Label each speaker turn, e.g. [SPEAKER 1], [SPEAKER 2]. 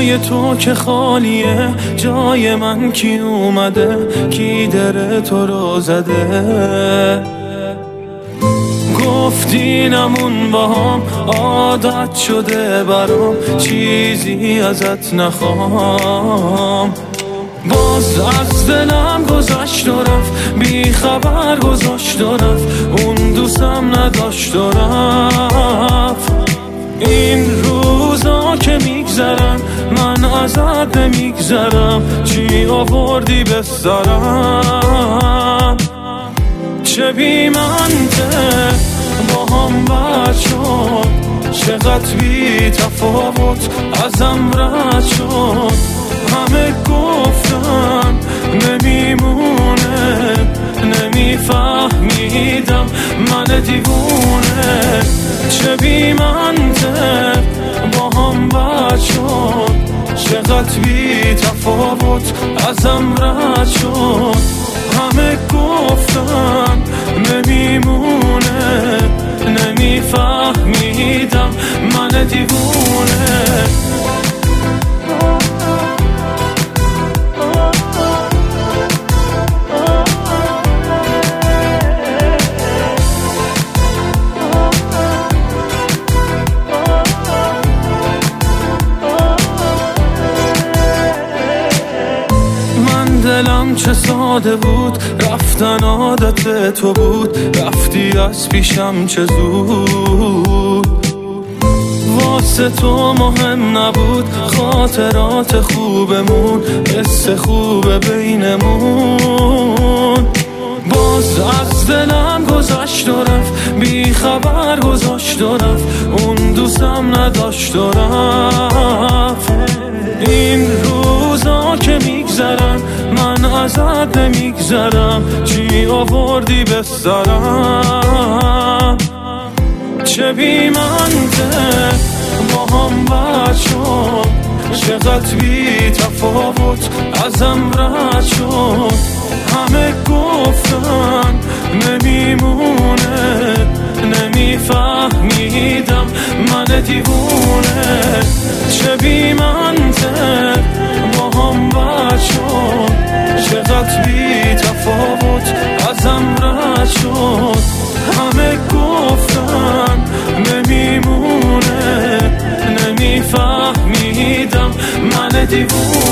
[SPEAKER 1] جای تو که خالیه، جای من کی اومده، کی در تو رو زده؟ گفتی نمون با هم، عادت شده برام، چیزی ازت نخوام. باز از دلم گذشت و رفت، بی خبر گذاشت و رفت، اون دوستم نداشت و رفت. این روزا که میگذرن من ازت نمیگذرم، چی آوردی به سرم؟ چه بی منطق با هم بد شد، چقدر بی تفاوت ازم رد شد. همه گفتن نمیمونه، نمیفهمیدم من دیوونه. چه بی منطق با هم بد شد، چقدر بی تفاوت ازم رد شد. همه گفتن نمیمونه، نمیفهمیدم من دیوونه. دلم چه ساده بود، رفتن عادت تو بود، رفتی از پیشم چه زود. واسه تو مهم نبود خاطرات خوبمون، حس خوب بینمون. باز از دلم گذشت و رفت، بی خبر گذاشت و رفت، اون دوستم نداشت و رفت. این روزا که میگذرن من ازت نمیگذرم، چی آوردی به سرم؟ چه بی منطق با هم بد شد، چقدر بی تفاوت ازم رد شد. همه گفتن نمیمونه، نمیفهمیدم من دیوونه. چه بی منطق با هم بد شد، چقدر بی تفاوت ازم رد شد. همه گفتن نمیمونه، نمیفهمیدم من دیوونه.